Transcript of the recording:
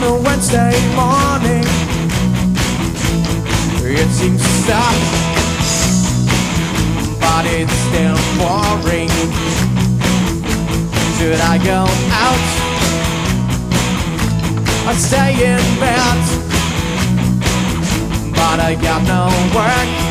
a Wednesday morning. It seems to stop, but it's still boring. Should I go out or stay in bed? But I got no work.